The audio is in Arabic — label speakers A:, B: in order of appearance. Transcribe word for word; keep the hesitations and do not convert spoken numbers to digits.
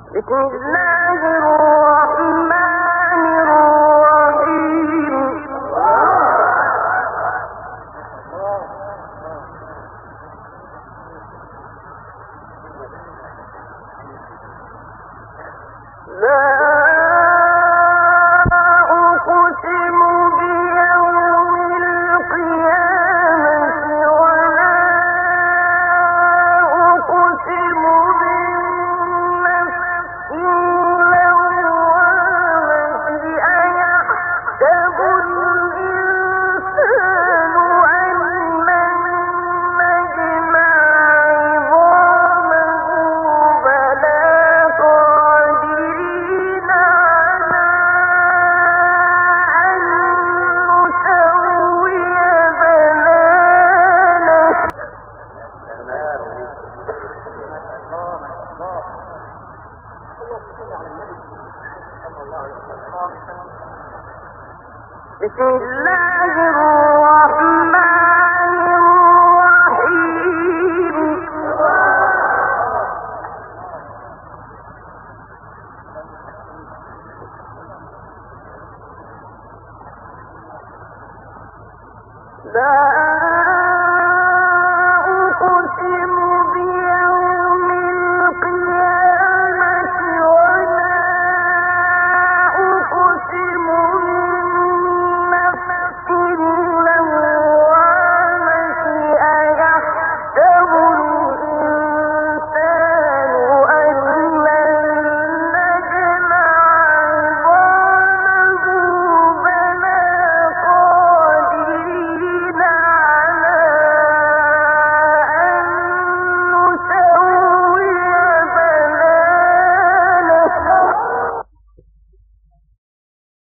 A: بسم الله الرحمن الرحيم لا أقسم بيوم القيامة ولا أقسم بالنفس اللوامة أيحسب الإنسان أن لن نجمع عظامه بلى قادرين على أن نسوي بنانه بسم الله الرحمن